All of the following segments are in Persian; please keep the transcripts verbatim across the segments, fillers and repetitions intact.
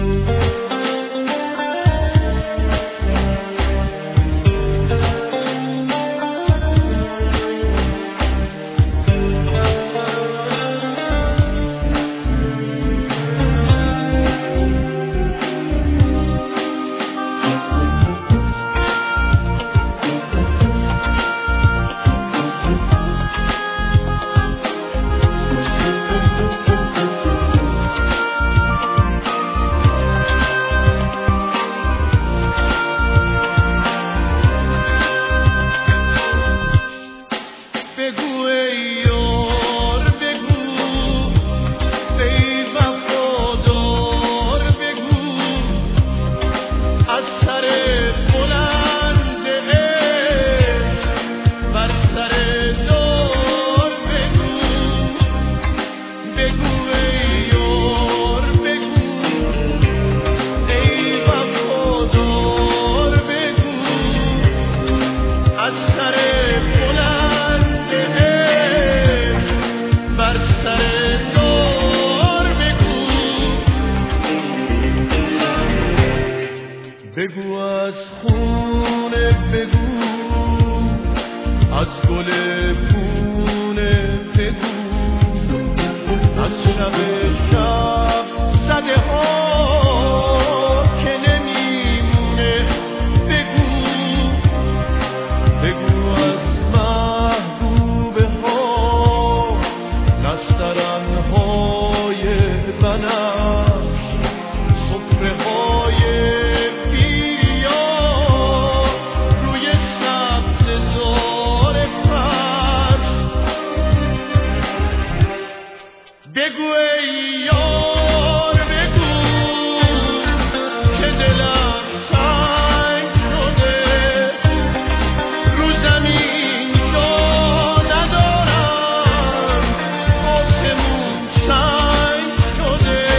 بگو از خونه، بگو از گل پونه، بگو از شب شب زده ها که نمیمونه، بگو بگو از محبوبه ها نسترن های بنفش، صفره های بگو ای یار، بگو که دلم تنگ شده، رو زمین جا ندارم، آسمون سنگ شده.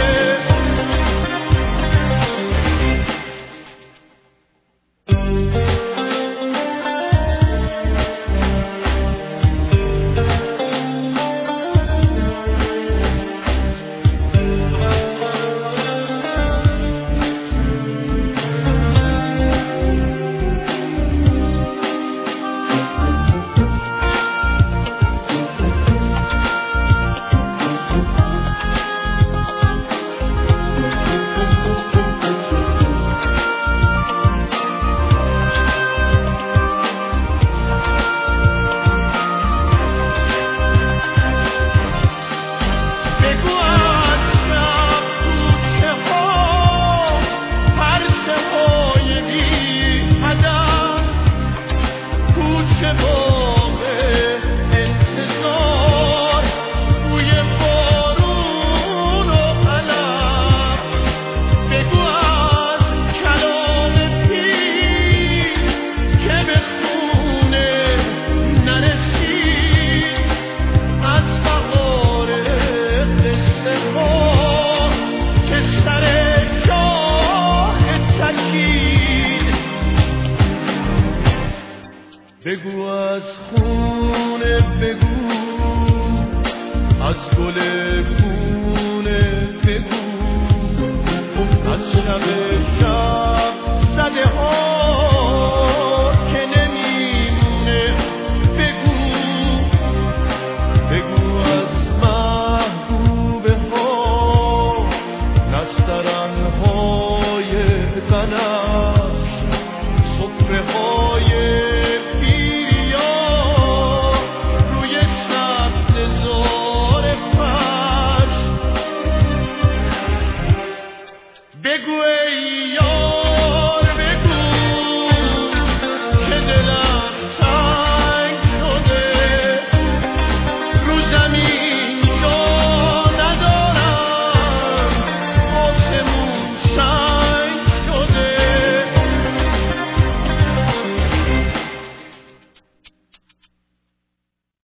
بگو از خونه، بگو از گل پونه، بگو از شب شب زده ها که نمیمونه، بگو بگو از محبوبه ها نسترن های بنفش.